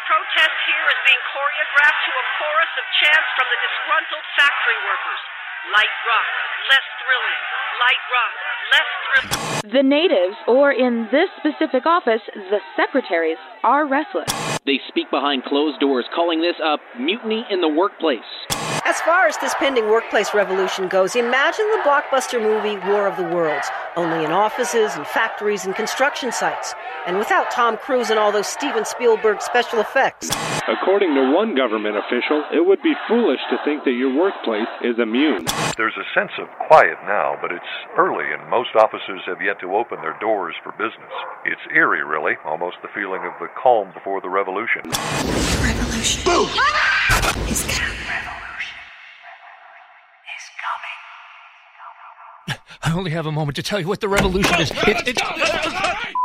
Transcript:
protest here is being choreographed to a chorus of chants from the disgruntled factory workers. Light rock, less thrilling. Light rock, less thrilling. The natives, or in this specific office, the secretaries, are restless. They speak behind closed doors, calling this a mutiny in the workplace. As far as this pending workplace revolution goes, imagine the blockbuster movie War of the Worlds, only in offices and factories and construction sites, and without Tom Cruise and all those Steven Spielberg special effects. According to one government official, it would be foolish to think that your workplace is immune. There's a sense of quiet now, but it's early and most offices have yet to open their doors for business. It's eerie, really, almost the feeling of the calm before the revolution. Revolution. Boom! Is coming. Revolution is coming. I only have a moment to tell you what the revolution is.